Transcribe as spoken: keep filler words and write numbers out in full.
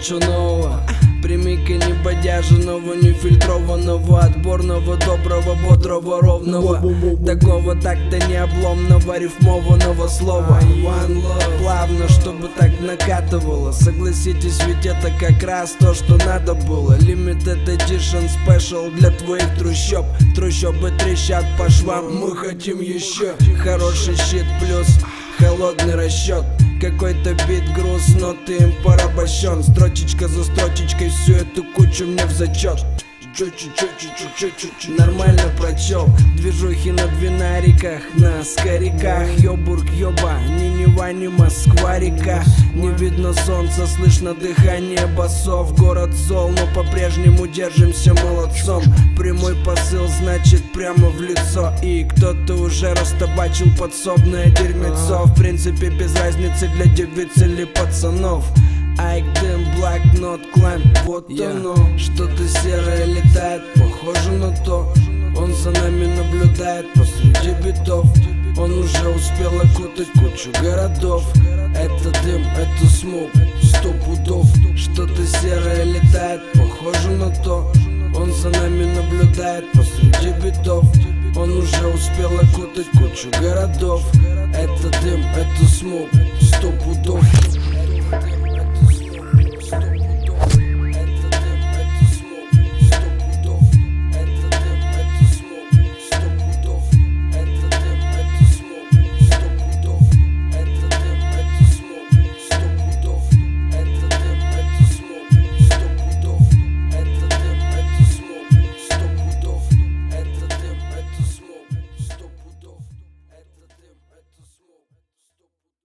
ничего нового. Прими-ка не бодяженого, нефильтрованного, отборного, доброго, бодрого, ровного, такого так-то необломного, рифмованного слова. One love. Плавно, чтобы так накатывало. Согласитесь, ведь это как раз то, что надо было. Limited Edition Special для твоих трущоб. Трущобы трещат по швам, мы хотим еще. Хороший щит плюс холодный расчет. Какой-то бит груз, но ты им порабощен. Строчечка за строчечкой всю эту кучу мне в зачет. Нормально прочел. Движухи на двинариках, на скориках. Ёбург, ёба, ни Нева, ни Москва-река. Не видно солнца, слышно дыхание басов. Город зол, но по-прежнему держимся молодцом. Прямой посыл, значит прямо в лицо. И кто-то уже растабачил подсобное дерьмецо. В принципе без разницы для девиц или пацанов. Айк, дым, блокнот, клайм, вот yeah. Оно. Что-то серое летает, похоже на то. Он за нами наблюдает посреди битов. Он уже успел окутать кучу городов. Это дым, это смог, сто пудов. Что-то серое летает, похоже на то. Он за нами наблюдает посреди битов. Он уже успел окутать кучу городов. Это дым, это смог.